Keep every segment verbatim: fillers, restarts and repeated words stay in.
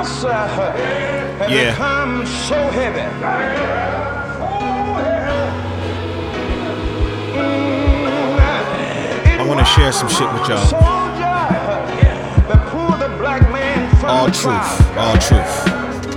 cross uh, has Yeah. become so heavy. I want to share some shit with y'all. All truth, all truth.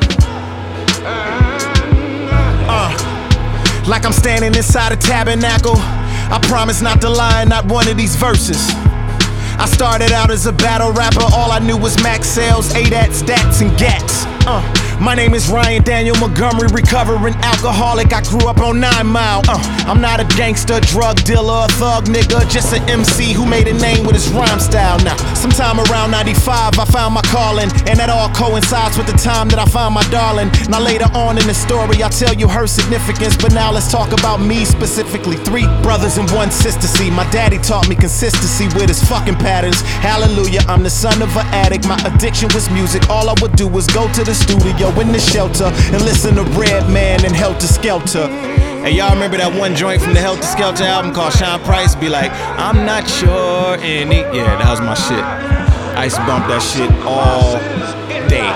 Uh, like I'm standing inside a tabernacle. I promise not to lie in not one of these verses. I started out as a battle rapper, all I knew was max sales, A D A Ts, D A Ts, and Gats. Uh, my name is Ryan Daniel Montgomery, recovering alcoholic. I grew up on Nine Mile. Uh, I'm not a gangster, drug dealer, a thug nigga, just an M C who made a name with his rhyme style. Now, sometime around ninety-five, I found my calling, and that all coincides with the time that I found my darling. Now later on in the story, I'll tell you her significance, but now let's talk about me specifically. Three brothers and one sister. See, my daddy taught me consistency with his fucking patterns. Hallelujah, I'm the son of an addict. My addiction was music. All I would do was go to the studio in the shelter and listen to Redman and Helter Skelter. Hey, y'all remember that one joint from the Helter Skelter album called Sean Price? Be like, I'm not sure any. Yeah, that was my shit. I used to bump that shit all day.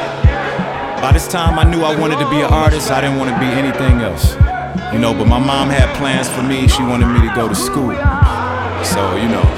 By this time, I knew I wanted to be an artist. I didn't want to be anything else. You know, but my mom had plans for me. She wanted me to go to school. So, you know.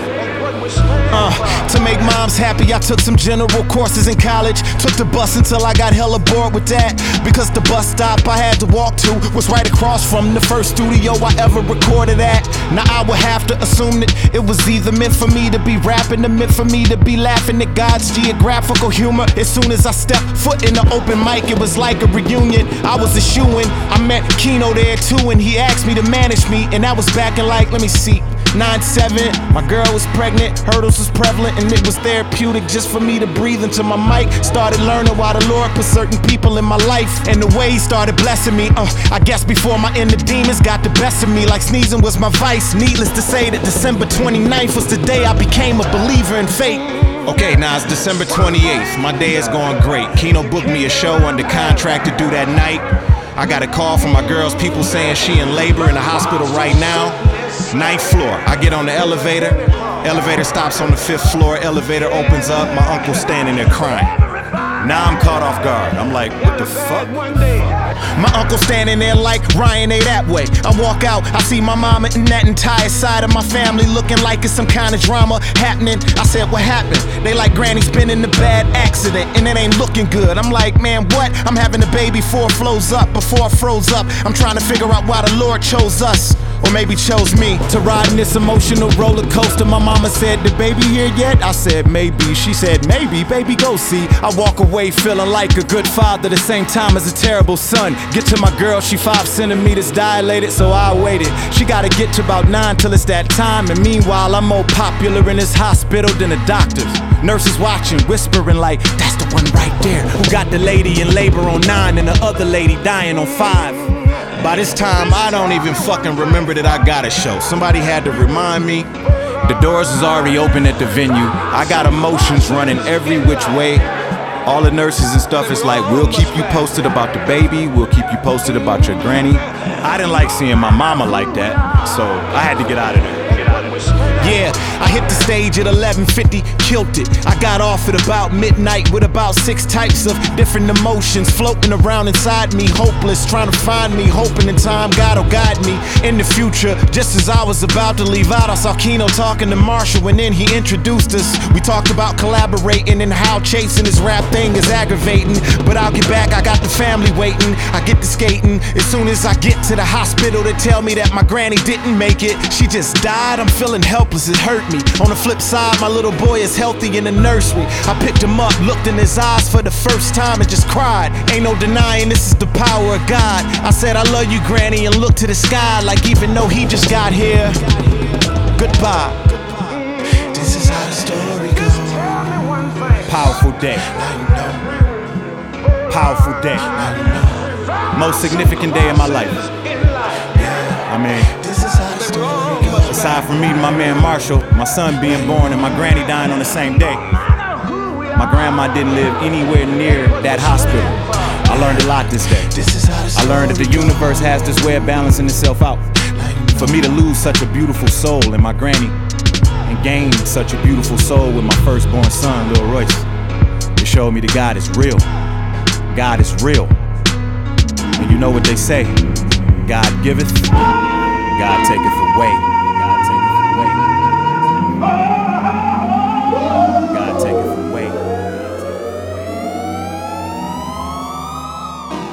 Uh, to make moms happy, I took some general courses in college. Took the bus until I got hella bored with that, because the bus stop I had to walk to was right across from the first studio I ever recorded at. Now I would have to assume that it was either meant for me to be rapping or meant for me to be laughing at God's geographical humor. As soon as I stepped foot in the open mic, it was like a reunion. I was a shoo-in. I met Kino there too, and he asked me to manage me, and that was back in like, let me see, nine seven. My girl was pregnant, hurdles was prevalent, and it was therapeutic just for me to breathe into my mic. Started learning why the Lord put certain people in my life, and the way he started blessing me. Uh, I guess before my inner demons got the best of me, like sneezing was my vice. Needless to say that December twenty-ninth was the day I became a believer in fate. Okay, now it's December twenty-eighth. My day is going great. Kino booked me a show under contract to do that night. I got a call from my girl's people saying she in labor in the hospital right now. Ninth floor. I get on the elevator. Elevator stops on the fifth floor. Elevator opens up. My uncle's standing there crying. Now I'm caught off guard. I'm like, what the fuck? My uncle standing there like, Ryan ain't that way. I walk out, I see my mama and that entire side of my family looking like it's some kind of drama happening. I said, what happened? They like, Granny's been in a bad accident and it ain't looking good. I'm like, man, what? I'm having a baby before it flows up, before it froze up. I'm trying to figure out why the Lord chose us, or maybe chose me, to ride in this emotional roller coaster. My mama said, the baby here yet? I said, maybe. She said, maybe, baby, go see. I walk away feeling like a good father, the same time as a terrible son. Get to my girl, she five centimeters dilated, so I waited. She gotta get to about nine till it's that time, and meanwhile I'm more popular in this hospital than the doctors. Nurses watching, whispering like, that's the one right there who got the lady in labor on nine and the other lady dying on five. By this time, I don't even fucking remember that I got a show. Somebody had to remind me. The doors was already open at the venue. I got emotions running every which way. All the nurses and stuff is like, we'll keep you posted about the baby. We'll keep you posted about your granny. I didn't like seeing my mama like that, so I had to get out of there. Yeah, I hit the stage at eleven fifty, killed it. I got off at about midnight with about six types of different emotions floating around inside me, hopeless, trying to find me, hoping in time God'll guide me in the future. Just as I was about to leave out, I saw Kino talking to Marshall, and then he introduced us. We talked about collaborating and how chasing this rap thing is aggravating, but I'll get back, I got the family waiting. I get to skating. As soon as I get to the hospital, they tell me that my granny didn't make it. She just died. I'm feeling helpless, it hurt me. On the flip side, my little boy is healthy in the nursery. I picked him up, looked in his eyes for the first time and just cried. Ain't no denying this is the power of God. I said, I love you, Granny, and looked to the sky like even though he just got here, goodbye. This is how the story goes. Powerful day. Powerful day. Most significant day of my life. I mean, aside from meeting my man Marshall, my son being born, and my granny dying on the same day, my grandma didn't live anywhere near that hospital. I learned a lot this day. I learned that the universe has this way of balancing itself out. For me to lose such a beautiful soul in my granny and gain such a beautiful soul with my firstborn son, Lil Royce, it showed me that God is real. God is real. And you know what they say, God giveth, God taketh away. God taketh away.